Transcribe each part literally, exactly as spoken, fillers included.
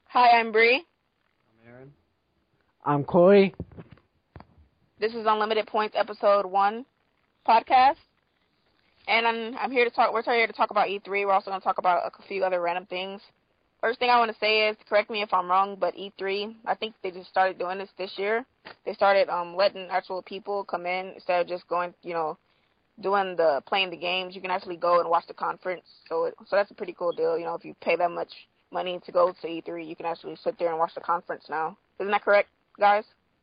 Hi, I'm Bree. I'm Aaron. I'm Corey. This is Unlimited Points Episode one podcast. And I'm, I'm here to talk, we're here to talk about E three. We're also going to talk about a few other random things. First thing I want to say is, correct me if I'm wrong, but E three, I think they just started doing this this year. They started um, letting actual people come in instead of just going, you know, doing the, playing the games. You can actually go and watch the conference. So it, so that's a pretty cool deal. You know, if you pay that much money to go to E three, you can actually sit there and watch the conference now. Isn't that correct, guys?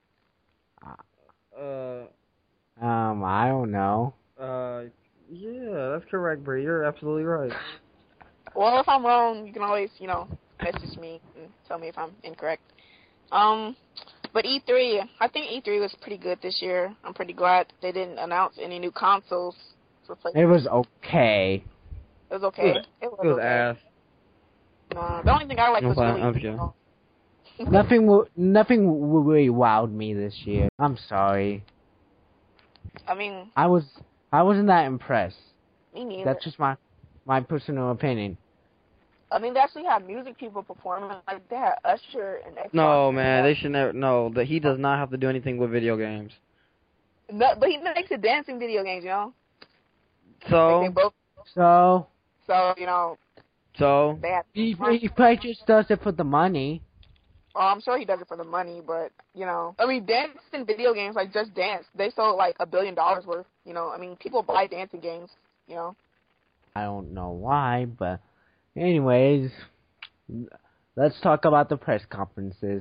Uh, Um, I don't know. uh, yeah, that's correct, Bree. You're absolutely right. Well, if I'm wrong, you can always, you know, message me and tell me if I'm incorrect. Um, but E three, I think E three was pretty good this year. I'm pretty glad they didn't announce any new consoles. It was okay. It was okay. It was, it was, it was okay. ass. Uh, the only thing I liked was I'm really, kidding. you know, Nothing, w- nothing w- really wowed me this year. I'm sorry. I mean, I was, I wasn't that impressed. me neither. That's just my, my personal opinion. I mean, they actually had music people performing. Like, they had Usher and Xbox. No, man, they should never. No, that he does not have to do anything with video games. No, but he makes a dancing video games, you know? So, Like, they both, So, so, you know, so, they had... he, he probably just does it for the money. Well, I'm sure he does it for the money, but, you know, I mean, dancing video games, like Just Dance, they sold like a billion dollars worth, you know, I mean, people buy dancing games, you know. I don't know why, but anyways, let's talk about the press conferences.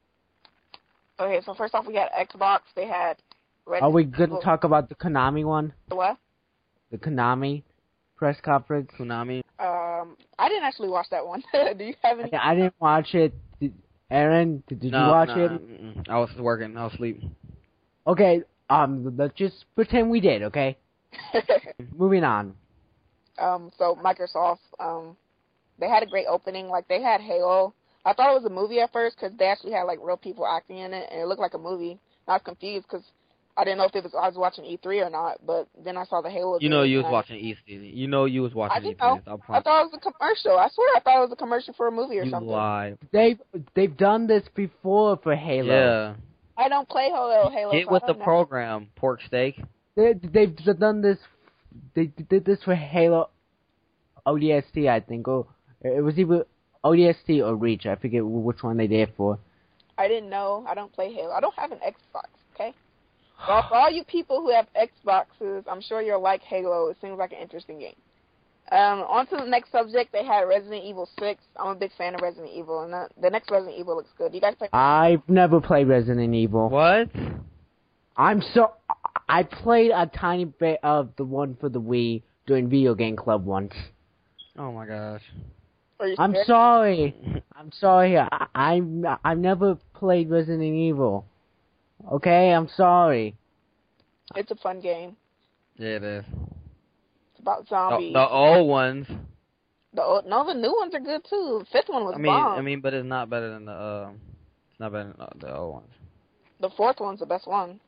Okay, so first off, we had Xbox, they had... Red Are we going to talk about the Konami one? What? The Konami press conference? Konami. Um, I didn't actually watch that one. Do you have any? I didn't watch it. Did, Aaron, did, did no, you watch no, it? mm-mm. I was working. I was asleep. Okay, um, let's just pretend we did, okay? Moving on. um, so Microsoft, um, they had a great opening. Like, they had Halo. I thought it was a movie at first because they actually had, like, real people acting in it, and it looked like a movie. And I was confused because I didn't know if it was I was watching E three or not, but then I saw the Halo. You know you was I, watching E three. You know you was watching I E didn't three. know. I thought it was a commercial. I swear I thought it was a commercial for a movie or you something. lie. They've, they've done this before for Halo. Yeah. I don't play Halo. Halo. Get so with I the don't know. program, pork steak. They, they've done this, they did this for Halo O D S T, I think, or it was either O D S T or Reach. I forget which one they did it for. I didn't know. I don't play Halo. I don't have an Xbox, okay? Well, for all you people who have Xboxes, I'm sure you'll like Halo. It seems like an interesting game. Um, on to the next subject. They had Resident Evil six. I'm a big fan of Resident Evil, and the, the next Resident Evil looks good. You guys play? I've never played Resident Evil. What? I'm so... I played a tiny bit of the one for the Wii during Video Game Club once. Oh my gosh. Are you I'm scared? sorry. I'm sorry. I, I, I've never played Resident Evil. Okay? I'm sorry. It's a fun game. Yeah, it is. It's about The, zombies. the old ones. The old, no, the new ones are good too. The fifth one was I mean, bomb. I mean, but it's not better than the. Uh, it's not better than the, the old ones. The fourth one's the best one.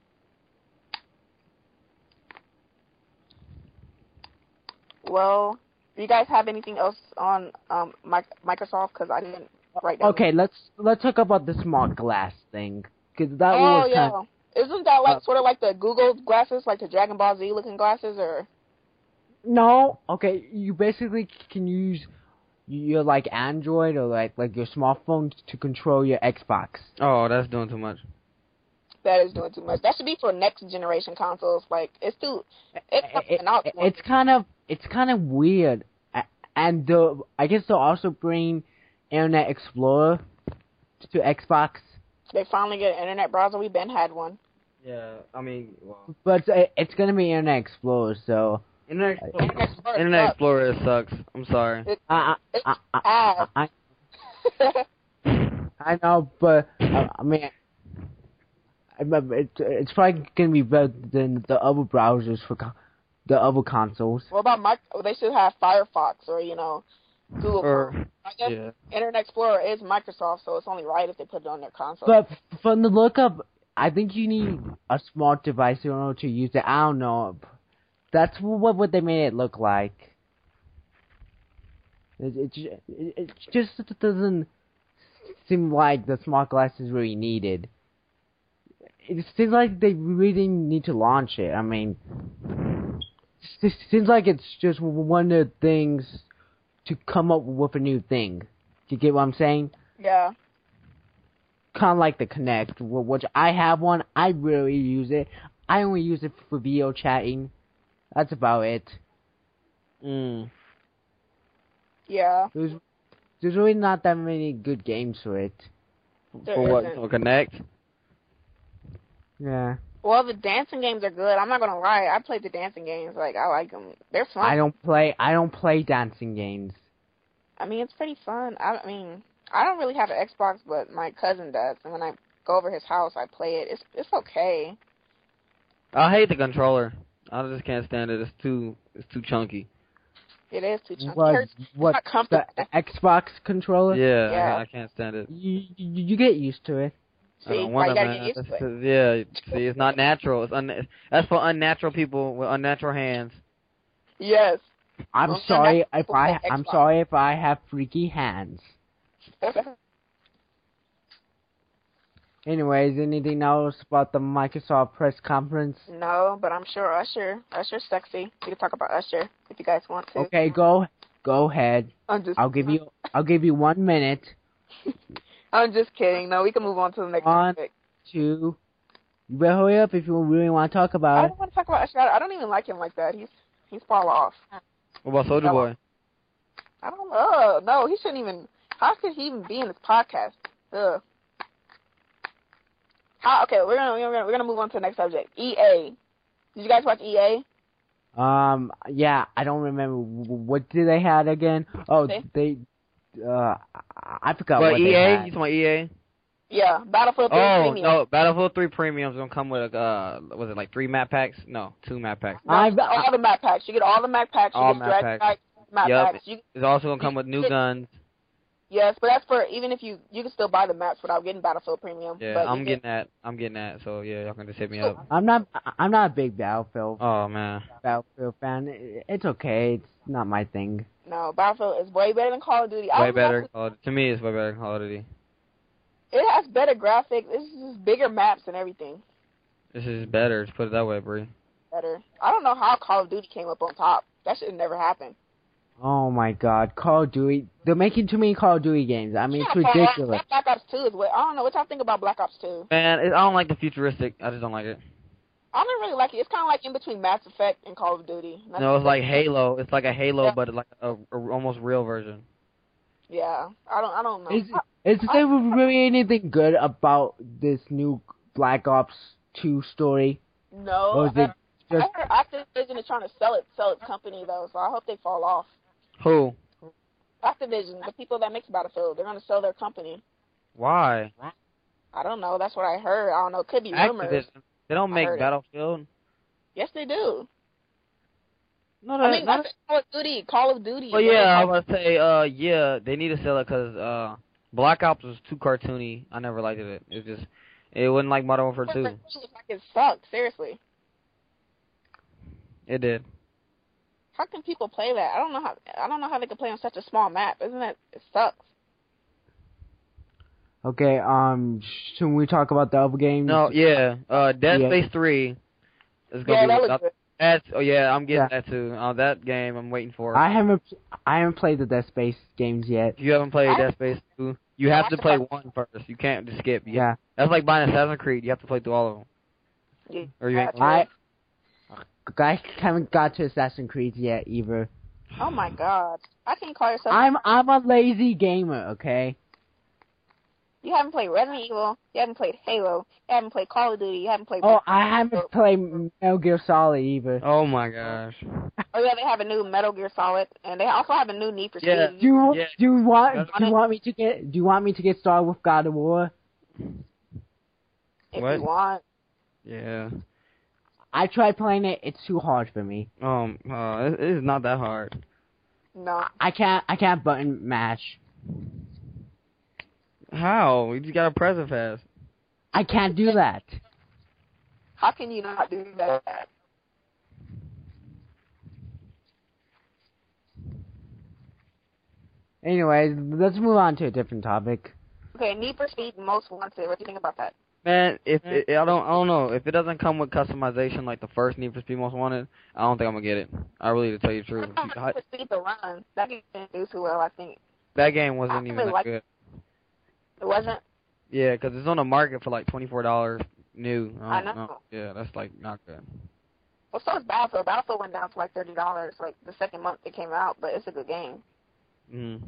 Well, do you guys have anything else on um Microsoft? Because I didn't write down. Okay, let's let's talk about the smart glass thing. Cause that Oh was yeah, kind isn't that like Uh, sort of like the Google glasses, like the Dragon Ball Z looking glasses, or? No, okay, you basically can use your like Android or like like your smartphone to control your Xbox. Oh, that's doing too much. That is doing too much. That should be for next generation consoles. Like, it's too, it's It- coming out. it- it's kind of it's kind of weird, A- and the, I guess they'll also bring Internet Explorer to Xbox, They finally get an internet browser. We been had one. Yeah, I mean, well, but it's, it's gonna be Internet Explorer, so Internet Explorer, Internet Explorer Internet sucks. Explorer sucks. I'm sorry. It, I it's I I, ass. I, I know, but uh, I mean, I- it's it's probably gonna be better than the other browsers for co- the other consoles. What about Mike? They should have Firefox or, you know, Google Or, Chrome. I guess yeah. Internet Explorer is Microsoft, so it's only right if they put it on their console. But from the look up, I think you need a smart device in order to use it. I don't know. That's what what they made it look like. It, it, ju- it, it just doesn't seemed like the smart glass is really needed. It seems like they really need to launch it. I mean, it seems like it's just one of the things to come up with a new thing. Do you get what I'm saying? Yeah. Kind of like the Kinect, which I have one. I really use it. I only use it for video chatting. That's about it. Mm. Yeah. There's, there's really not that many good games for it. There For what? isn't. For Connect? Yeah. Well, the dancing games are good. I'm not gonna lie. I played the dancing games. Like, I like them. They're fun. I don't play. I don't play dancing games. I mean, it's pretty fun. I, I mean, I don't really have an Xbox, but my cousin does. And when I go over his house, I play it. It's it's okay. I hate the controller. I just can't stand it. It's too it's too chunky. It is too chunky. What? It hurts. What? It's not comfortable. The Xbox controller? Yeah, Yeah. I, I can't stand it. You, you you get used to it. I See, don't why want you it, gotta man. get used to That's- it. Yeah, see, it's not natural. It's un- that's for unnatural people with unnatural hands. Yes. I'm Well, sorry that's if people I. play I'm Xbox. sorry if I have freaky hands. Anyways, anything else about the Microsoft press conference? No, but I'm sure Usher. Usher's sexy. We can talk about Usher if you guys want to. Okay, go go ahead. I'm just. I'll give you. I'll give you one minute. I'm just kidding. No, we can move on to the next On. topic. Two. You better hurry up if you really want to talk I about it. don't want to talk about Usher. I don't even like him like that. He's he's fall off. What about Soldier No. Boy? I don't know. No, he shouldn't even. How could he even be in this podcast? Ugh. How, okay, we're gonna we're gonna we're gonna move on to the next subject. E A. Did you guys watch E A? Um. Yeah. I don't remember. What did they had again? Oh, They- they. Uh. I I forgot What, what E they A? had. You talking about E A? Yeah, Battlefield three Oh, Premium. no, Battlefield three Premium's gonna come with, uh, was it like three map packs? No, two map packs. No, I- you get all the map packs. You get all the map packs. You All get map strategy packs. packs, map Yup. packs. You, It's also gonna come with new guns. yes, but that's for even if you you can still buy the maps without getting Battlefield Premium. Yeah, but I'm you getting that. I'm getting that. So yeah, y'all can just hit me up. I'm not. I'm not a big Battlefield Oh man. Battlefield fan. It- It's okay. It's not my thing. No, Battlefield is way better than Call of Duty. I Way don't better. know Call of- To me, it's way better than Call of Duty. if- It has better graphics. It's just bigger maps and everything. This is better. Just put it that way, Bree. Better. I don't know how Call of Duty came up on top. That should have never happened. Oh my God, Call of Duty. They're making too many Call of Duty games. I mean, it's Yeah, ridiculous. Black Ops two is what I don't know what y'all think about Black Ops two. Man, it, I don't like the futuristic. I just don't like it. I don't really like it. It's kind of like in between Mass Effect and Call of Duty. That's No, it's the- like Halo. It's like a Halo, Yeah. but like a, a almost real version. Yeah, I don't. I don't know. Is is there really anything good about this new Black Ops two story? no, Or is it I, just I heard Activision is trying to sell it, sell its company though. So I hope they fall off. Who? Activision, the people that makes Battlefield, they're going to sell their company. Why? I don't know. That's what I heard. I don't know. It could be rumors. Activision. They don't I make heard it. Battlefield. Yes, they do. No, I mean, not, that's Call of Duty. Call of Duty. well, yeah, I was gonna say, uh, yeah, they need to sell it because uh, Black Ops was too cartoony. I never liked it. It just, it wasn't like Modern Warfare two. Like it sucks. Seriously. It did. How can people play that? I don't know how. I don't know how they can play on such a small map. Isn't it? It sucks. okay? Um, should we talk about the other games? No, yeah, uh, Dead Yeah. Space three is Yeah, gonna that be. looks good. That's oh yeah, I'm getting Yeah. that too. Uh, that game I'm waiting for. I haven't. I haven't played the Dead Space games yet. If you haven't played I- Dead Space two, you Yeah, have I to should play probably- one first. You can't just skip. You Yeah. That's like buying Assassin's Creed. You have to play through all of them. Yeah, Or you ain't- true. I. I haven't got to Assassin's Creed yet either. Oh my god! I can call yourself. I'm I'm a lazy gamer. Okay. You haven't played Resident Evil. You haven't played Halo. You haven't played Call of Duty. You haven't played. Oh, I haven't played Metal Gear Solid either. Oh my gosh. Oh yeah, they have a new Metal Gear Solid, and they also have a new Need for Yeah. Speed. Do you, Yeah. do you want That's do you want me to get do you want me to get started with God of War? If What? you want. Yeah. I tried playing it. It's too hard for me. Um. Uh. It, it's not that hard. No. I can't I can't button mash. How? You just gotta press it fast. I can't do that. How can you not do that? Anyways, let's move on to a different topic. Okay, Need for Speed Most Wanted. What do you think about that? Man, if it, I don't, I don't know. If it doesn't come with customization like the first Need for Speed Most Wanted, I don't think I'm gonna get it. I really, to tell you the truth. Need for Speed The Run. That game didn't do too well, I think. That game wasn't I even really that liked good. It wasn't? Yeah, 'cause it's on the market for like twenty-four dollars new. I, I know. know. Yeah, that's like not good. Well, so is Battlefield. Battlefield went down to like thirty dollars, like the second month it came out, but it's a good game. Mm.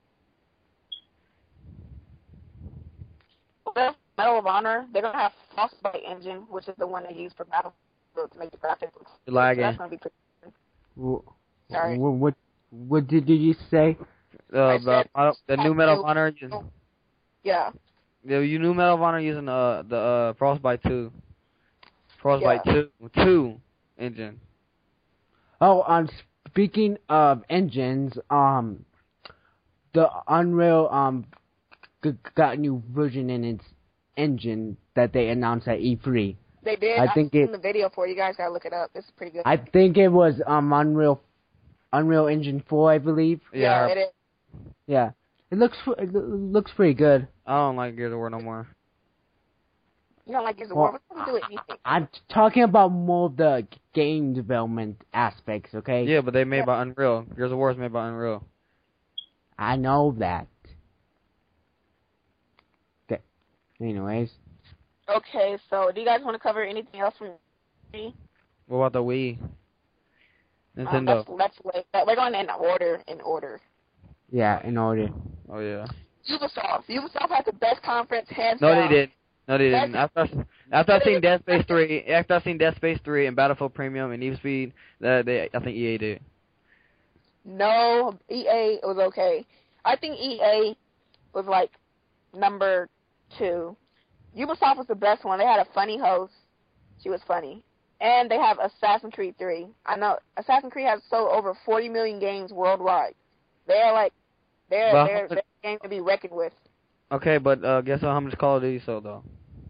Well, Medal of Honor, they're gonna have Frostbite engine, which is the one they use for Battlefield to make the graphics look. You're lagging. So that's gonna be pretty good. Wh- Sorry. wh- What what did you say? Uh, I the, said- the new Medal of Honor. Using, Yeah. the you new Medal of Honor using uh the uh Frostbite two. Frostbite Yeah. two two engine. Oh, um, speaking of engines, um, the Unreal um g- got a new version in its engine that they announced at E three. They did. I I've think seen it- the video for it. You guys gotta look it up. It's pretty good. I think it was um Unreal Unreal Engine four, I believe. yeah, Yeah, it is. Yeah, it looks it loo- looks pretty good. I don't like Gears of War no more. You don't like Gears of Well, War? What's going to do with anything? I'm talking about more of the g- game development aspects, okay? Yeah, but they made Yeah. by Unreal. Gears of War is made by Unreal. I know that. Okay. Anyways, Okay, so do you guys want to cover anything else from me? What about the Wii? Um, Nintendo. that's, that's way, we're going in order. In order. yeah, in order. Oh yeah. Ubisoft. Ubisoft had the best conference, hands No, down. they didn't. No, they didn't. That's- After I, after I seen Dead Space three, after I seen Dead Space three and Battlefield Premium and Need for Speed, that they, I think E A did. No, E A was okay. I think E A was like number two. Ubisoft was the best one. They had a funny host. She was funny. And they have Assassin's Creed three. I know Assassin's Creed has sold over forty million games worldwide. They're like, they're, Well, they're, they're a game to be reckoned with. Okay, but uh, guess how much Call of Duty sold though?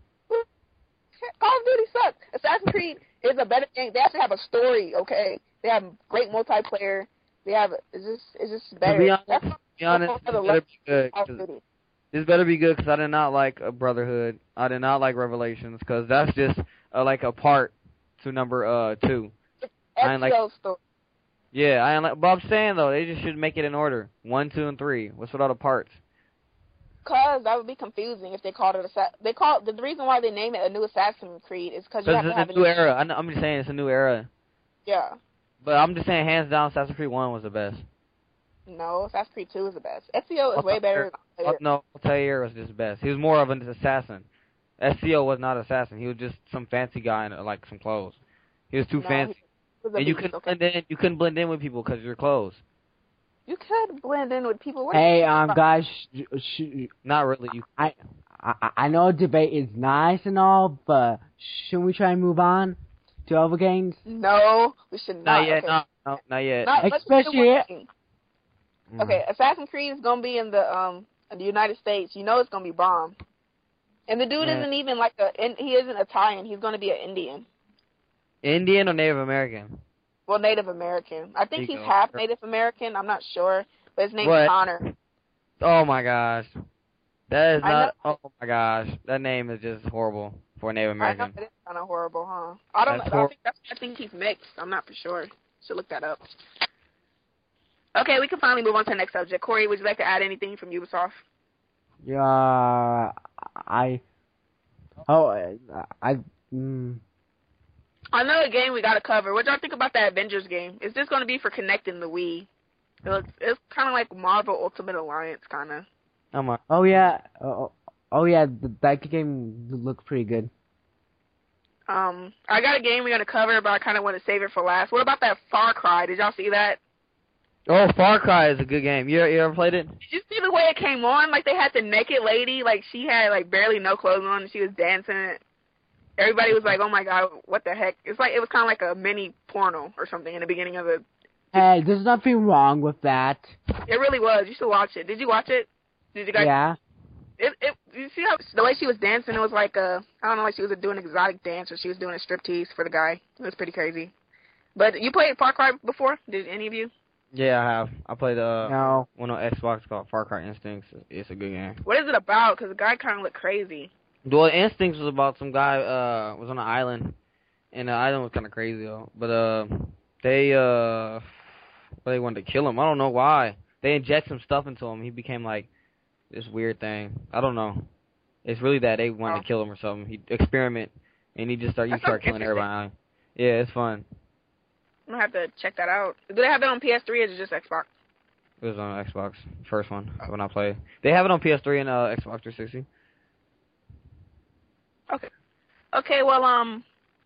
Call of Duty sucks. Assassin's Creed is a better game. They actually have a story, okay? They have great multiplayer. They have, it's just, it's just better. To be honest, That's to be honest, that's this the better be good. Call of 'cause- Duty. This better be good because I did not like uh, Brotherhood. I did not like Revelations because that's just uh, like a part to number uh two. I ain't like- Ezio story. Yeah, I ain't like. But I'm saying though, they just should make it in order: one, two, and three. What's with all the parts? Cause that would be confusing if they called it a. They call the, the reason why they name it a new Assassin's Creed is because you Because have to it's have a a new era. I know, I'm just saying it's a new era. Yeah. But I'm just saying, hands down, Assassin's Creed one was the best. No, Assassin's Creed two is the best. Ezio is I'll way tell better. you- Than Oh, no, Altair was just the best. He was more of an assassin. S C O was not an assassin. He was just some fancy guy in uh, like some clothes. He was too No, fancy, he was a and you beast, couldn't okay? blend in. You couldn't blend in with people because of your clothes. You could blend in with people. What are Hey, you um, talking guys, sh- sh- Not really. You. I, I I know debate is nice and all, but shouldn't we try and move on to other games? about? No, we should not. Not yet. Okay. No, no, not yet. Not, let's Especially- do one thing. Mm. Okay, Assassin's Creed is gonna be in the um in the United States. You know it's gonna be bomb. And the dude Yeah. isn't even like a. in- He isn't Italian. He's gonna be an Indian. Indian or Native American? Well, Native American. I think There you he's go. half Native American. I'm not sure, but his name's What? Connor. Oh my gosh, that is I not. Oh my gosh, that name is just horrible for a Native I know American. it is kind of horrible, huh? I don't. That's know. I hor- think that's, I think he's mixed. I'm not for sure. Should look that up. Okay, we can finally move on to the next subject. Corey, would you like to add anything from Ubisoft? Yeah, I. Oh, I. I mm, I know a game we got to cover. What y'all think about that Avengers game? Is this going to be for connecting the Wii? It looks, it's kind of like Marvel Ultimate Alliance, kind of. I'm a, oh yeah. Oh, oh yeah. th- That game looks pretty good. Um, I got a game we're going to cover, but I kind of want to save it for last. What about that Far Cry? Did y'all see that? oh, Far Cry is a good game. You you ever played it? Did you see the way it came on? Like, they had the naked lady. Like, she had, like, barely no clothes on, and she was dancing. Everybody was like, oh, my God, what the heck? It's like, it was kind of like a mini porno or something in the beginning of the... Hey, there's nothing wrong with that. It really was. You should watch it. Did you watch it? Did you guys... Yeah. It, it, you see how the way she was dancing? It was like a, I don't know, like she was doing an exotic dance or she was doing a striptease for the guy. It was pretty crazy. But you played Far Cry before? Did any of you? Yeah, I have. I played uh No. one on Xbox called Far Cry Instincts. It's a good game. What is it about? Because the guy kind of looked crazy. Well, Instincts was about some guy uh was on an island, and the island was kind of crazy though. But uh, they uh, they wanted to kill him. I don't know why. They inject some stuff into him. He became like this weird thing. I don't know. It's really that they wanted Oh. to kill him or something. He experiment, and he just start you That start sounds killing everybody. Yeah, it's fun. I'm gonna have to check that out. Do they have that on P S three or is it just Xbox? It was on Xbox, first one when I played. They have it on P S three and uh, Xbox three sixty. Okay. Okay, well, um,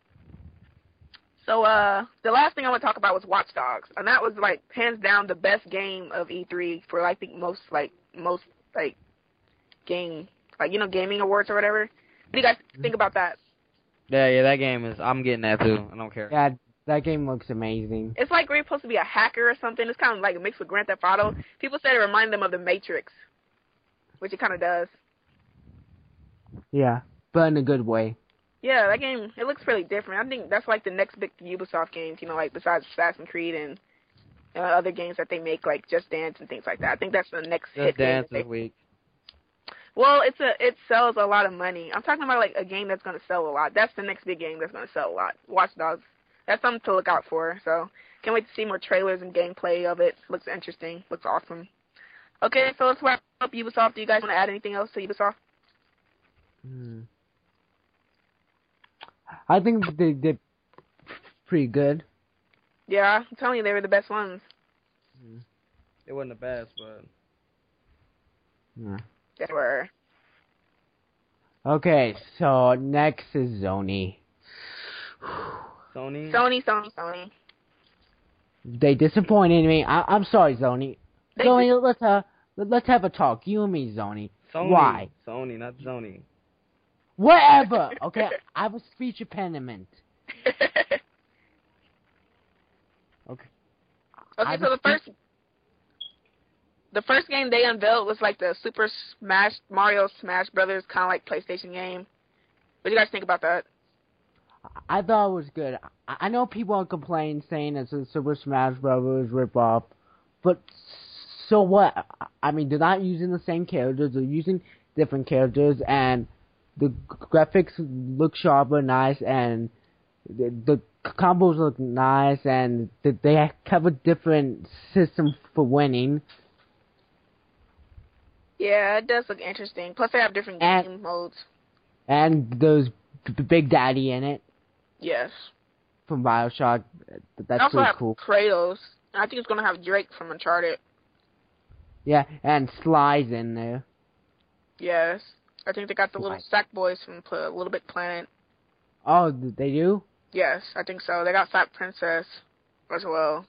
so, uh, the last thing I want to talk about was Watch Dogs. And that was, like, hands down the best game of E three for, I think, most, like, most, like, game, like, you know, gaming awards or whatever. What do you guys think about that? Yeah, yeah, that game is. I'm getting that too. I don't care. Yeah, that game looks amazing. It's like we're supposed to be a hacker or something. It's kind of like a mix with Grand Theft Auto. People say it reminds them of the Matrix, which it kind of does. Yeah, but in a good way. Yeah, that game, it looks really different. I think that's like the next big Ubisoft games, you know, like besides Assassin's Creed and uh, other games that they make, like Just Dance and things like that. I think that's the next hit Just game Dance that they- this week. Well, it's a it sells a lot of money. I'm talking about like a game that's going to sell a lot. That's the next big game that's going to sell a lot. Watch Dogs. That's something to look out for. So can't wait to see more trailers and gameplay of it. Looks interesting. Looks awesome. Okay, so let's wrap up Ubisoft. Do you guys want to add anything else to Ubisoft? Hmm. I think they did pretty good. Yeah, I'm telling you, they were the best ones. It wasn't the best, but Yeah. They were. Okay, so next is Sony. Sony. Sony, Sony, Sony. They disappointed me. I, I'm sorry, Sony. They Sony, let's uh, let's have a talk. You and me, Sony. Sony. Why? Sony, not Sony. Whatever. Okay, I have a speech impediment. Okay. Okay, I so the was first, the first game they unveiled was like the Super Smash Mario Smash Brothers kind of like PlayStation game. What do you guys think about that? I thought it was good. I, I know people complain saying it's a Super Smash Bros. Ripoff, but so what? I mean, they're not using the same characters. They're using different characters, and the graphics look sharper, nice, and the, the combos look nice, and they have a different system for winning. Yeah, it does look interesting. Plus, they have different And- game modes. And there's B- Big Daddy in it Yes. from Bioshock. They That's also pretty have cool. Kratos. I think it's gonna have Drake from Uncharted. Yeah, and Sly's in there. Yes. I think they got the little Right. Sack Boys from Pl- Little Big Planet. Oh, they do? Yes, I think so. They got Fat Princess as well.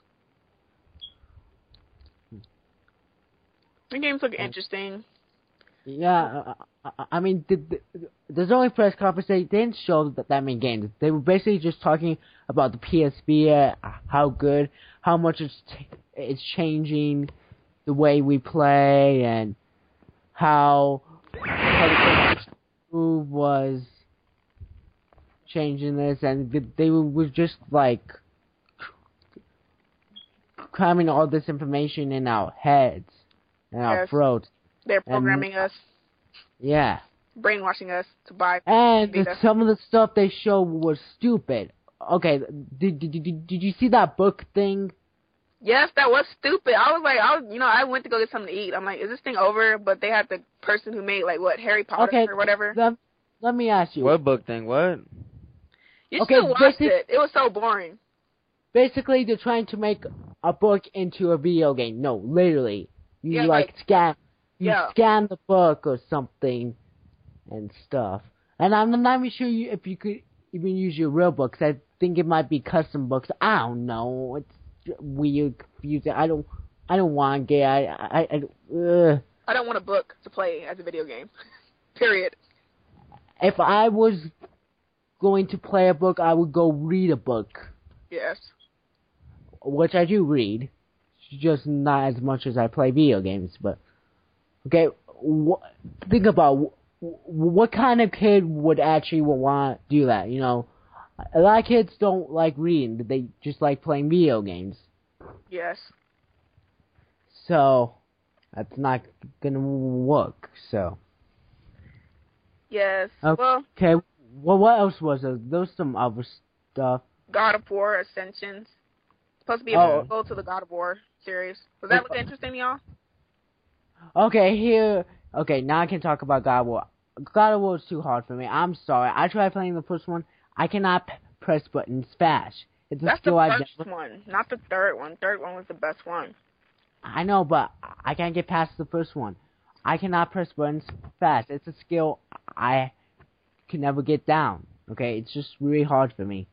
The games look interesting. Yeah, I, I, I mean, the, the, there's only press conference. They didn't show that, that many games. They were basically just talking about the P S V, uh, how good, how much it's t- it's changing the way we play, and how, how the move was changing this, and they, they were just like cramming all this information in our heads and our Yes. throats. They're programming us, Yeah. brainwashing us to buy. And Vita. some of the stuff they showed was stupid. Okay, did, did, did, did you see that book thing? Yes, that was stupid. I was like, I was, you know, I went to go get something to eat. I'm like, is this thing over? But they had the person who made like what Harry Potter Okay, or whatever. Let, let me ask you. What book thing? What? You okay, still watched basic- it. It was so boring. Basically, they're trying to make a book into a video game. No, literally. You Yeah, like, like- scan, you yeah. scan the book or something and stuff. And I'm not even sure you, if you could even use your real books. I think it might be custom books. I don't know. It's weird, confusing. I don't, I don't want to get. I, I, I ugh. I don't want a book to play as a video game. Period. If I was going to play a book, I would go read a book, Yes. which I do read, just not as much as I play video games. But okay, wh- think about wh- what kind of kid would actually want to do that. You know, a lot of kids don't like reading; they just like playing video games. Yes. So that's not gonna work. So Yes. Okay. Well, okay. Well, what else was there? There was some other stuff. God of War Ascensions. Supposed to be a Oh. sequel to the God of War series. Was that look interesting to y'all? Okay, here. Okay, now I can talk about God of War. God of War is too hard for me. I'm sorry. I tried playing the first one. I cannot p- press buttons fast. It's a That's skill the I've first never. one, not the third one. Third one was the best one. I know, but I can't get past the first one. I cannot press buttons fast. It's a skill I can never get down. Okay, it's just really hard for me.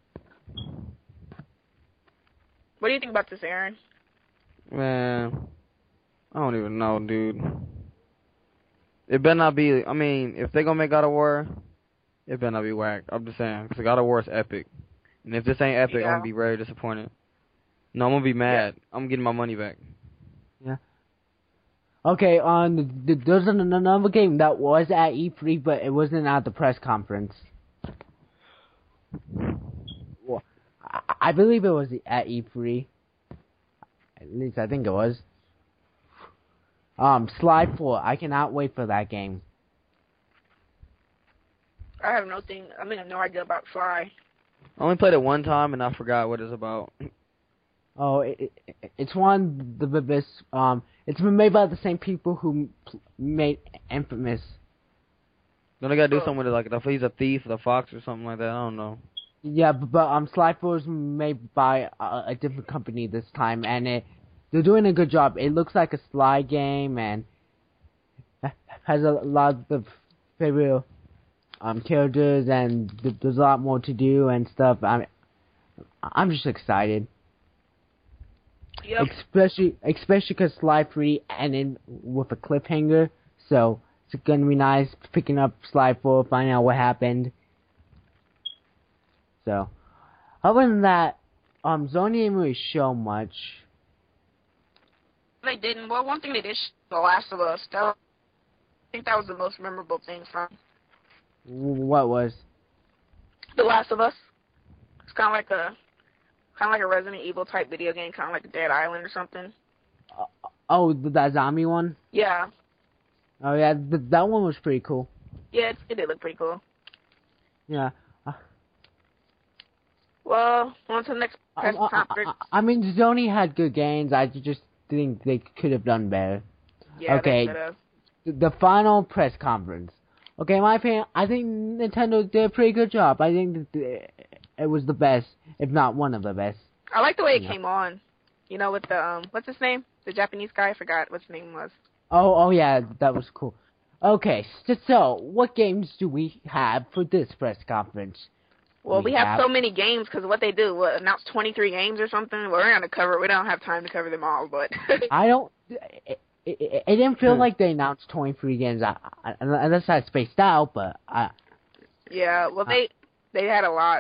What do you think about this, Aaron? Man, I don't even know, dude. It better not be. I mean, if they gonna make God of War, it better not be whack. I'm just saying, because God of War is epic, and if this ain't epic, Yeah. I'm gonna be very disappointed. No, I'm gonna be mad. I'm getting my money back. Okay, on um, th- there's an- another game that was at E three, but it wasn't at the press conference. Well, I, I believe it was at E three. At least I think it was. Um, Slide four. I cannot wait for that game. I have no thing. I mean, I have no idea about Sly. I only played it one time, and I forgot what it's about. Oh, it, it, it's one of the best. Um, it's been made by the same people who pl- made Infamous. Then I gotta do Oh. something with it, like if he's a thief, the fox, or something like that. I don't know. Yeah, but, but um, Slide four is made by a, a different company this time, and it they're doing a good job. It looks like a Sly game, and has a lot of favorite um characters, and th- there's a lot more to do and stuff. I'm I'm just excited. Yep. Especially, especially because Slide three ended with a cliffhanger, so it's gonna be nice picking up Slide four, finding out what happened. So, other than that, um, Sony didn't really show much. They didn't. Well, one thing they did, sh- The Last of Us. That, I think that was the most memorable thing from What was? The Last of Us. It's kind of like a, kind of like a Resident Evil type video game, kind of like Dead Island or something. Oh, th- that zombie one? Yeah. Oh yeah, th- that one was pretty cool. Yeah, it, it did look pretty cool. Yeah. Well, on to the next press I, I, conference. I, I mean, Sony had good games. I just think they could have done better. Yeah, okay. they could have. The final press conference. Okay, in my opinion, I think Nintendo did a pretty good job. I think that it was the best, if not one of the best. I like the way it Yeah. came on. You know, with the um, what's his name? The Japanese guy. I forgot what his name was. Oh, oh yeah, that was cool. Okay, so, so what games do we have for this press conference? Well, we, We have, have- so many games because what they do, what, announce twenty-three games or something. Well, we're gonna cover. We don't have time to cover them all, but I don't. It, it, it didn't feel Hmm. like they announced twenty-three games. I, I, unless I spaced out, but I. yeah. Well, they they had a lot.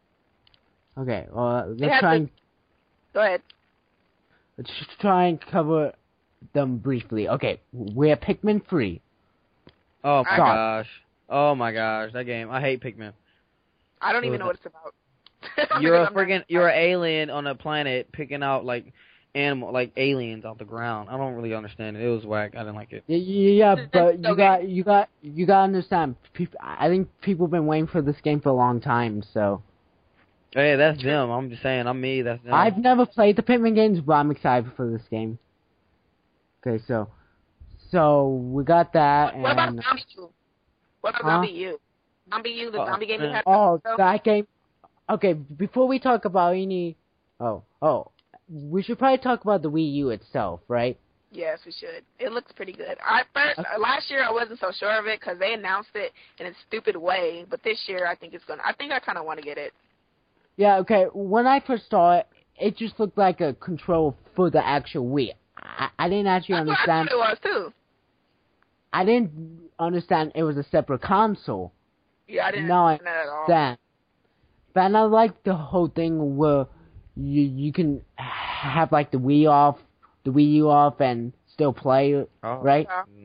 Okay, well They let's had try the- and Go ahead. let's try and cover them briefly. Okay, we have Pikmin three. Oh my I- gosh. Oh my gosh, that game. I hate Pikmin. I don't What even know was what it's about. You're a I'm not- friggin' you're an alien on a planet picking out like animal like aliens off the ground. I don't really understand it. It was whack. I didn't like it. Yeah, yeah, but you Okay. got you got you got to understand. Peop I think people have been waiting for this game for a long time. So Hey, that's them. I'm just saying. I'm me. That's them. I've never played the Pikmin games, but I'm excited for this game. Okay, so so we got that, What about and Zombie U? What about Huh? Zombie U? Zombie U, the Oh, zombie game you man. had. oh, so- that game. Okay, before we talk about any, oh oh, we should probably talk about the Wii U itself, right? Yes, we should. It looks pretty good. I first uh, last year I wasn't so sure of it because they announced it in a stupid way, but this year I think it's gonna. I think I kind of want to get it. Yeah, okay. When I first saw it, it just looked like a control for the actual Wii. I, I didn't actually That's what I understand. thought it was too. I didn't understand it was a separate console. Yeah, I didn't No, I understand that at all. That, but I like the whole thing where you you can have like the Wii off, the Wii U off, and still play, Oh, right? Yeah.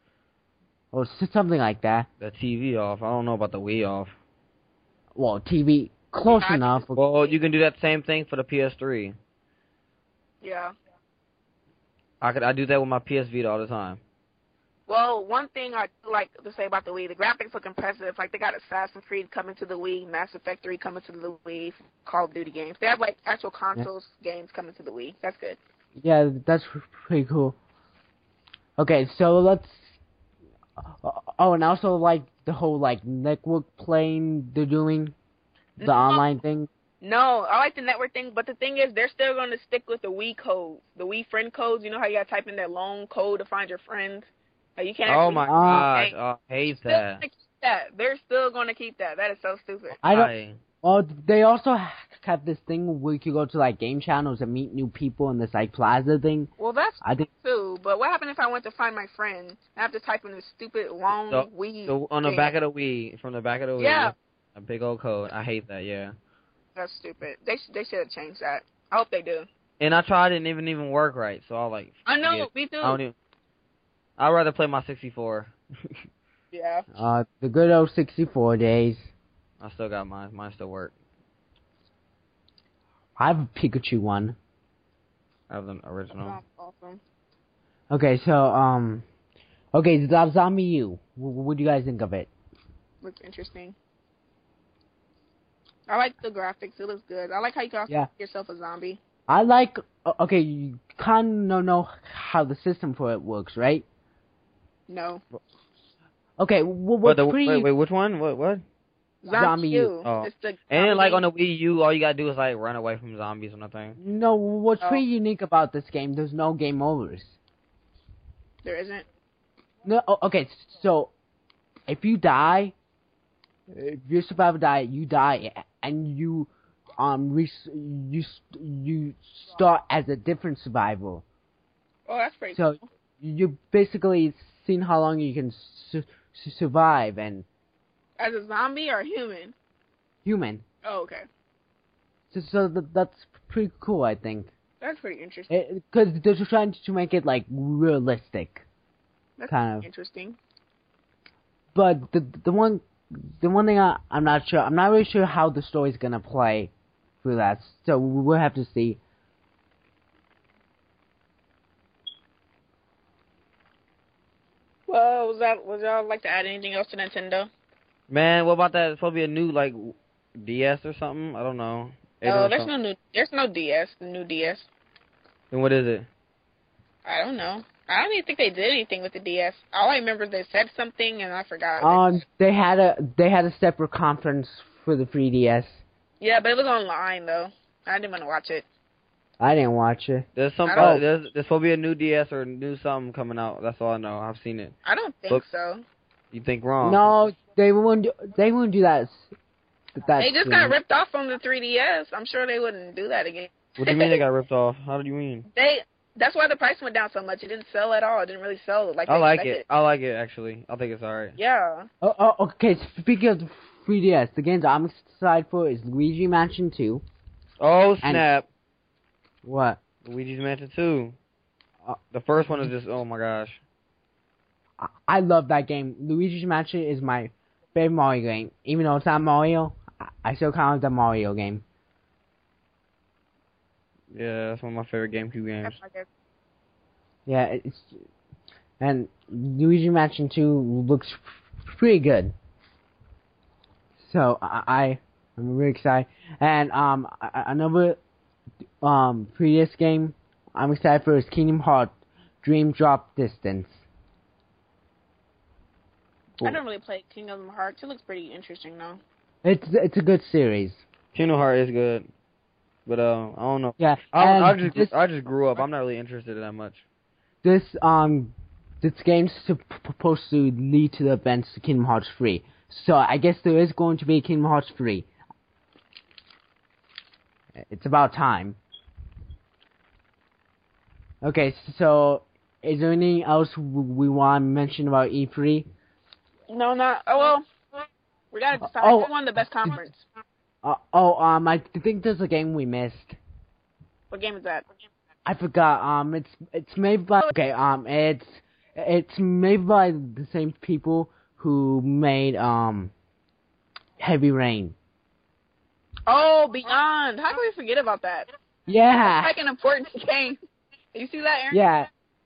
Or s- something like that. The T V off. I don't know about the Wii off. Well, T V close Yeah, I enough. Well, you can do that same thing for the P S three. Yeah. I could I do that with my P S Vita all the time. Well, one thing I like to say about the Wii, the graphics look impressive. Like, they got Assassin's Creed coming to the Wii, Mass Effect three coming to the Wii, Call of Duty games. They have, like, actual consoles yeah. games coming to the Wii. That's good. Yeah, that's pretty cool. Okay, so let's... Oh, and also, like, the whole, like, network playing they're doing, the no. online thing. No, I like the network thing, but the thing is, they're still going to stick with the Wii codes, the Wii friend codes. You know how you got to type in that long code to find your friends? You can't oh my gosh! Oh, I hate that. Keep that. They're still going to keep that. That is so stupid. I don't. Well, they also have this thing where you can go to like game channels and meet new people in this like plaza thing. Well, that's I think too. But what happened if I went to find my friend? I have to type in this stupid long so, Wii. So on the thing. back of the Wii, from the back of the Wii, yeah, a big old code. I hate that. Yeah. That's stupid. They sh- they should have changed that. I hope they do. And I tried it, and it didn't even work right. So I was like. I know. Yeah, me too. I don't even. I'd rather play my sixty-four. yeah. Uh, the good old sixty-four days. I still got mine. Mine still work. I have a Pikachu one. I have the original. Oh, awesome. Okay, so, um... Okay, Zombie U. What do you guys think of it? Looks interesting. I like the graphics. It looks good. I like how you can yeah. make yourself a zombie. I like... Okay, you kind of know how the system for it works, right? No. Okay, well, what's what, the, pretty... Wait, wait, which one? What? What? Zombie U. Oh. It's the and like on the Wii U, all you gotta do is like run away from zombies or nothing. No, what's oh. pretty unique about this game, there's no game overs. There isn't? No, oh, okay, so if you die, if your survivor die, you die, and you um re- you you start as a different survivor. Oh, that's pretty so cool. You basically seen how long you can su- su- survive and. As a zombie or a human? Human. Oh, okay. So, so th- that's pretty cool, I think. That's pretty interesting. Because they're just trying to make it, like, realistic. That's kind of interesting. But the the one the one thing I, I'm not sure, I'm not really sure how the story's gonna play through that. So we'll have to see. Well, was that was y'all like to add anything else to Nintendo? Man, what about that? It's supposed to be a new like D S or something. I don't know. No, there's no new. There's no D S. The new D S. Then what is it? I don't know. I don't even think they did anything with the D S. All I remember is they said something and I forgot. Um, they had a they had a separate conference for the three D S. Yeah, but it was online though. I didn't want to watch it. I didn't watch it. There's some. Uh, there's there's supposed to be a new D S or a new something coming out. That's all I know. I've seen it. I don't think Look, so. You think wrong? No, they wouldn't. Do, they wouldn't do that. that they just soon. got ripped off from the three D S. I'm sure they wouldn't do that again. What do you mean they got ripped off? How do you mean? They. That's why the price went down so much. It didn't sell at all. It didn't really sell like. I like expected. it. I like it actually. I think it's alright. Yeah. Oh, oh, okay. Speaking of the three D S, the games I'm excited for is Luigi Mansion two. Oh snap! And what? Luigi's Mansion two. Uh, the first one is just oh my gosh. I, I love that game. Luigi's Mansion is my favorite Mario game. Even though it's not Mario, I, I still count it the Mario game. Yeah, that's one of my favorite GameCube games. Yeah, it's and Luigi Mansion two looks pretty good. So I, I I'm really excited. And um another um three D S game I'm excited for is Kingdom Hearts Dream Drop Distance. I don't really play Kingdom Hearts. It looks pretty interesting though. It's it's a good series. Kingdom Hearts is good. But uh, I don't know. Yeah, I, I just this, I just grew up. I'm not really interested in that much. This um this game's supposed to lead to the events of Kingdom Hearts three. So I guess there is going to be Kingdom Hearts three. It's about time. Okay, so is there anything else we want to mention about E three? No, not. Oh well, we gotta decide oh, who won the best conference. Uh, oh, um, I think there's a game we missed. What game is that? I forgot. Um, it's it's made by okay. Um, it's it's made by the same people who made um Heavy Rain. Oh, Beyond! How can we forget about that? Yeah. It's like an important game. You see that, Aaron? Yeah.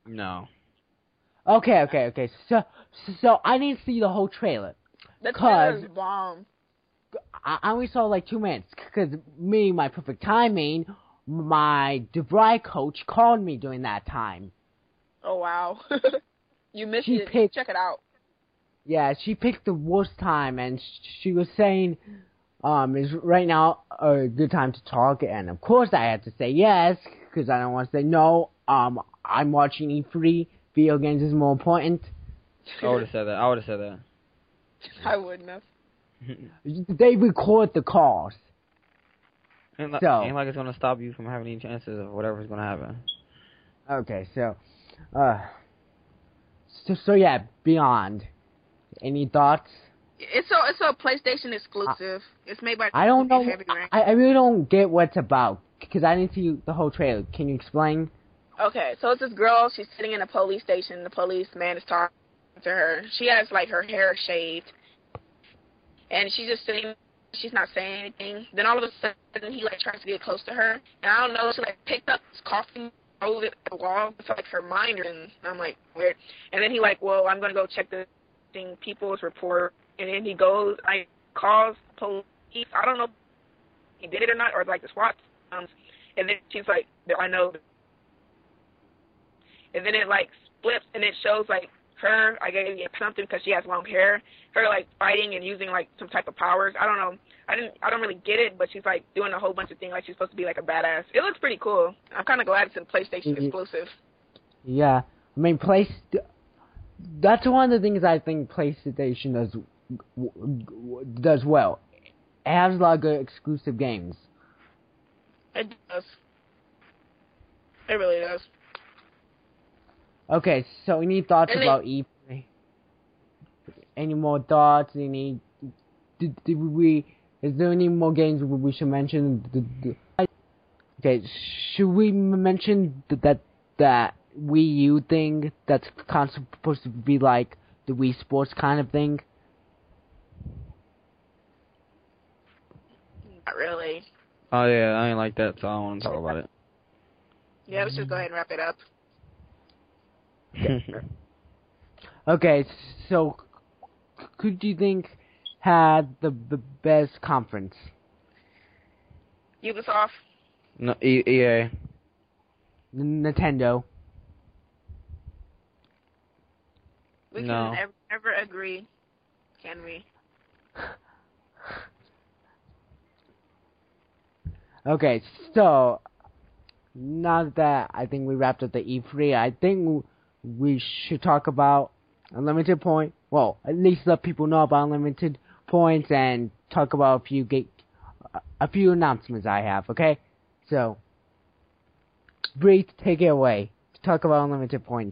No. Okay, okay, okay. So, so I didn't see the whole trailer. The Cause trailer's bomb. I I only saw like two minutes. Cause me, my perfect timing, my DeVry coach called me during that time. Oh wow. You missed She it. picked- Check it out. Yeah, she picked the worst time, and sh- she was saying, um, is right now a good time to talk? And of course I had to say yes, because I don't want to say no. Um, I'm watching E three. Video games is more important. I would have said that. I would have said that. I wouldn't have. They record the calls. Ain't like, So- ain't like it's gonna stop you from having any chances of whatever's gonna happen. Okay, so, uh, so, so yeah, Beyond. Any thoughts? It's a it's a PlayStation exclusive. It's made by I don't know. Heavy Rain. I, I really don't get what it's about, because I didn't see the whole trailer. Can you explain? Okay, so it's this girl. She's sitting in a police station. The policeman is talking to her. She has like her hair shaved, and she's just sitting. She's not saying anything. Then all of a sudden, he like tries to get close to her, and I don't know. She like picked up his coffee, throws it at the wall. It's like her mind, and I'm like weird. And then he like, well, I'm gonna go check the thing, people's report, and then he goes, I calls police. I don't know if he did it or not, or like the SWAT comes, and then she's like, I know. And then it like flips and it shows like her, I gave you something because she has long hair, her like fighting and using like some type of powers. I don't know. I didn't. I don't really get it, but she's like doing a whole bunch of things like she's supposed to be like a badass. It looks pretty cool. I'm kind of glad it's a PlayStation Mhm. exclusive. Yeah, I mean, place. That's one of the things I think PlayStation does does well. It has a lot of good exclusive games. It does. It really does. Okay, so any thoughts And about E three? Any more thoughts? Any? Did, did we? Is there any more games we should mention? The- the- Okay, should we mention th- that that Wii U thing that's kind of supposed to be like the Wii Sports kind of thing? Not really. Oh yeah, I ain't like that, so I don't want to talk about it. Yeah, let's just go ahead and wrap it up. Okay, so who do you think had the the best conference? Ubisoft. No, E- EA. N- Nintendo. We No. can never, never agree, can we? Okay, so now that I think we wrapped up the E three, I think we should talk about Unlimited Point. Well, at least let people know about Unlimited Points and talk about a few ga- a few announcements I have. Okay, so Bree, take it away. Talk about Unlimited Points.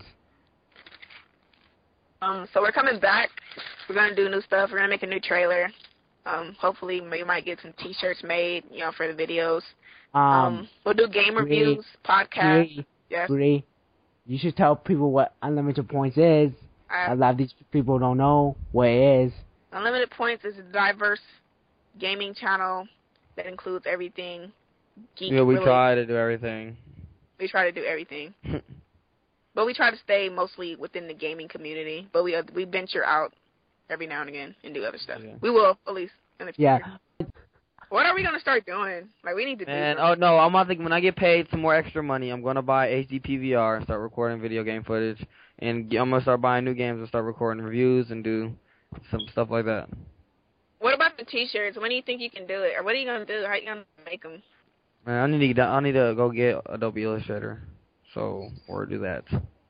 Um, so we're coming back. We're gonna do new stuff. We're gonna make a new trailer. Um, hopefully we might get some T-shirts made, you know, for the videos. Um, Um, we'll do game Bree, reviews, podcasts. Bree, Yes. Bree, you should tell people what Unlimited Points is. A Uh, lot of these people don't know what it is. Unlimited Points is a diverse gaming channel that includes everything. Geek Yeah, we related. try to do everything. We try to do everything, but we try to stay mostly within the gaming community. But we uh, we venture out every now and again and do other stuff. Yeah. We will, at least in the future. Yeah. What are we gonna start doing? Like we need to Man, do. oh something. no, I'm about to, when I get paid some more extra money, I'm gonna buy H D P V R and start recording video game footage, and I'm gonna start buying new games and start recording reviews and do some stuff like that. What about the T-shirts? When do you think you can do it, or what are you gonna do? How are you gonna make them? Man, I need to get, I need to go get Adobe Illustrator, so or do that.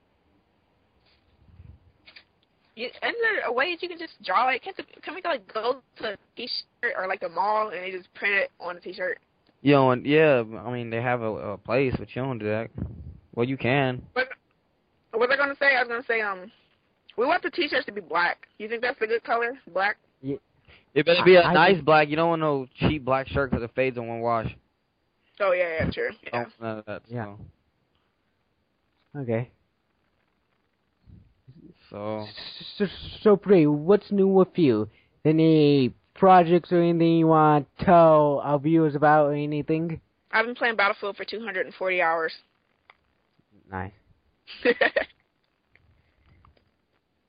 You, isn't there a way that you can just draw it? Can't the, can we like go to a T-shirt or like the mall and they just print it on a T-shirt? You know, and yeah, I mean they have a, a place, but you don't do that. Well, you can. What, what was I gonna say? I was gonna say um, we want the T-shirts to be black. You think that's a good color? Black? It better be a I- I nice think- black. You don't want no cheap black shirt because it fades in one wash. Oh yeah, yeah, true. Yeah. Don't, none of that. Yeah. So, Okay. so So, so Bree, what's new with you? Any projects or anything you want to tell our viewers about or anything? I've been playing Battlefield for two hundred forty hours. Nice.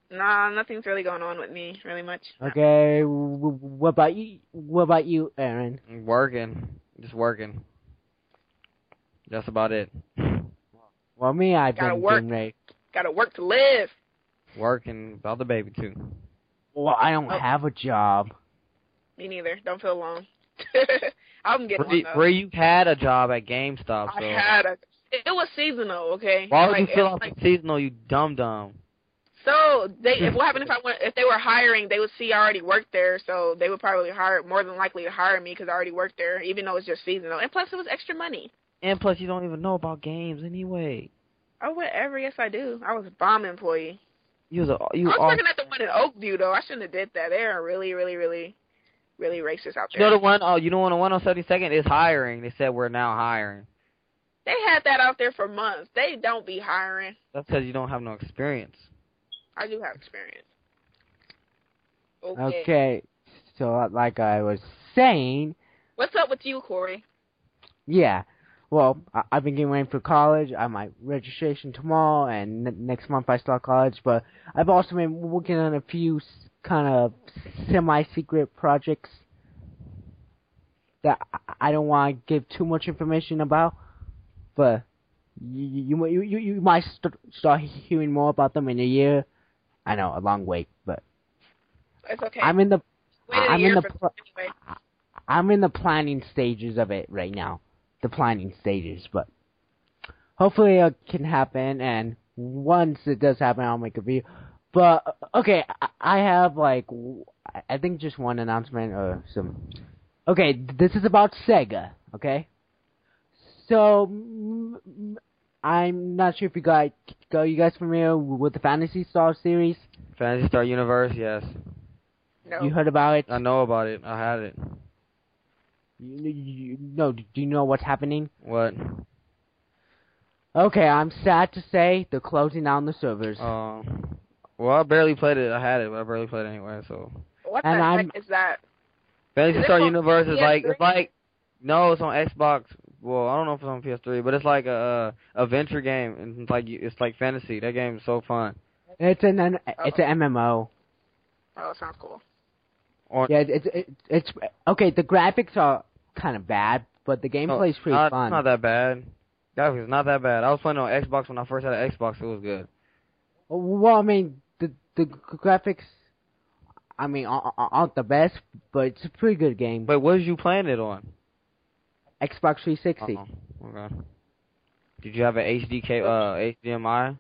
Nah, nothing's really going on with me, really much. Okay, w- what about you? What about you, Aaron? Working, just working. That's about it. Well, me, I've Gotta been work. getting ready. Gotta work to live. Working about the baby too. Well, I don't Oh. have a job. Me neither. Don't feel alone. I'm getting Where, one though. where you had a job at GameStop, I so had a. It was seasonal, okay. why would Like, you fill it- out like, the seasonal, you dumb dumb? So they, if what happened if I went, if they were hiring, they would see I already worked there, so they would probably hire, more than likely to hire me because I already worked there, even though it's just seasonal. And plus, it was extra money. And plus, you don't even know about games anyway. Oh, whatever. Yes, I do. I was a bomb employee. You was a you I was all, working at the one in Oakview though. I shouldn't have did that. They are really, really, really, really racist out you know there. the one oh you know the one on seventy-second is hiring. They said we're now hiring. They had that out there for months. They don't be hiring. That's because you don't have no experience. I do have experience. Okay. Okay, so uh, like I was saying, What's up with you, Corey? yeah. Well, I- I've been getting ready for college. I have my registration tomorrow, and n- next month I start college. But I've also been working on a few s- kind of semi-secret projects that I- I don't want to give too much information about. But you you you, you might st- start hearing more about them in a year. I know, a long wait, but It's okay. I'm in the Waited a I'm year in the for pl- anyway. I'm in the planning stages of it right now. The planning stages, but hopefully it can happen, and once it does happen, I'll make a video. But, okay, I- I have, like, w- I think just one announcement or some... Okay, this is about Sega, okay? So, mm, mm, I'm not sure if you guys, are you guys familiar with the Phantasy Star series? Fantasy Star Universe, yes. No. You heard about it? I know about it. I had it. You, you, no, do you know what's happening? What? Okay, I'm sad to say they're closing down the servers. Um. Well, I barely played it. I had it, but I barely played it anyway. So. What and the I'm- heck is that? Fantasy Is it Star on Universe is like P S three? it's like no, it's on Xbox. Well, I don't know if it's on P S three, but it's like a a adventure game, and it's like it's like fantasy. That game is so fun. It's an, an it's an M M O. Oh, sounds cool. Or, Yeah, it's it's it's okay. The graphics are kind of bad, but the no, gameplay's pretty not, fun. Not that bad. That was not that bad. I was playing on Xbox when I first had an Xbox. It was good. Well, I mean, the the graphics, I mean, aren't aren't the best, but it's a pretty good game. But what did you playing it on? Xbox three sixty. Oh, okay. Did you have an H D K uh H D M I?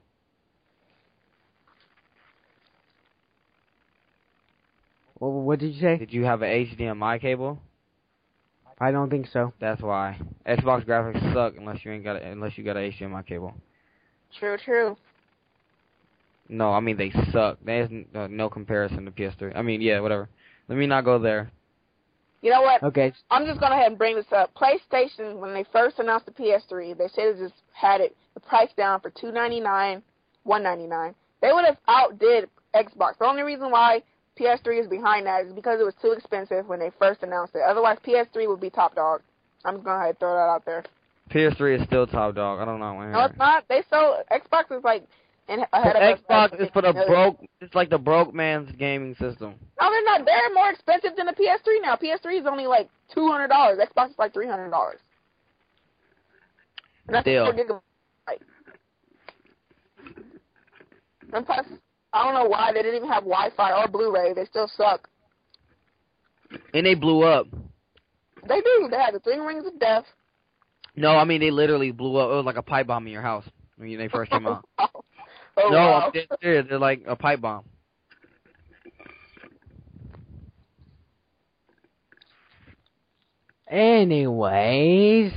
Well, what did you say? Did you have an H D M I cable? I don't think so. That's why. Xbox graphics suck unless you ain't got a, unless you got an H D M I cable. True, true. No, I mean they suck. There's n- uh, no comparison to P S three. I mean, yeah, whatever. Let me not go there. You know what? Okay. I'm just going to go ahead and bring this up. PlayStation, when they first announced the P S three, they said it just had it the price down for two ninety-nine, one ninety-nine. They would have outdid Xbox. The only reason why P S three is behind that is because it was too expensive when they first announced it. Otherwise, P S three would be top dog. I'm just going to go ahead and throw that out there. P S three is still top dog. I don't know. Man. No, it's not. They sold Xbox is like in, ahead of us. Xbox like, is for the million. broke. It's like the broke man's gaming system. No, they're not. They're more expensive than the P S three now. P S three is only like two hundred dollars. Xbox is like three hundred dollars. And that's Still. four gigabytes. And plus, I don't know why they didn't even have Wi-Fi or Blu-ray. They still suck. And they blew up. They do. They had the three rings of death. No, I mean they literally blew up. It was like a pipe bomb in your house when they first came out. oh, no, wow. I'm dead serious. They're like a pipe bomb. Anyways,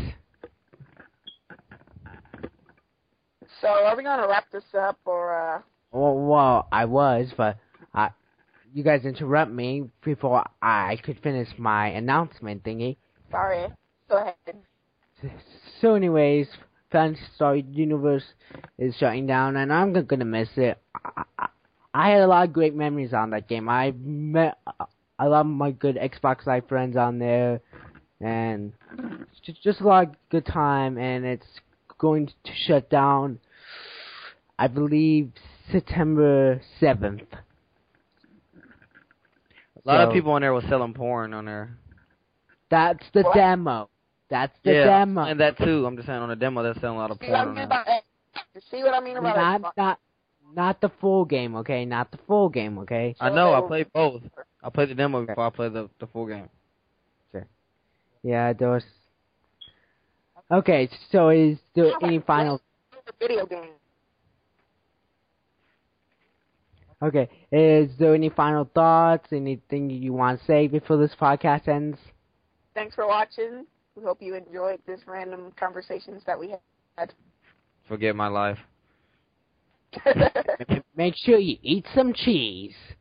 So are we gonna wrap this up or? uh well, well, I was, but I, you guys interrupt me before I could finish my announcement thingy. Sorry. Go ahead. So, anyways, Phantasy Star Universe is shutting down, and I'm g- gonna miss it. I, I, I had a lot of great memories on that game. I met a lot of my good Xbox Live friends on there, and just, just a lot of good time. And it's going to shut down, I believe, September seventh. A lot So- of people on there was selling porn on there. That's the What? demo. That's the yeah, demo. and that too. I'm just saying on the demo they're selling a lot of See what I porn on mean there. about that? You see what I mean about Not, it? not, not the full game, okay? Not the full game, okay? I know. I played both. I played the demo before I played the the full game. Yeah, there was... Okay, so is there any final... Video game. Okay, is there any final thoughts? Anything you want to say before this podcast ends? Thanks for watching. We hope you enjoyed this random conversations that we had. Forget my life. Make sure you eat some cheese.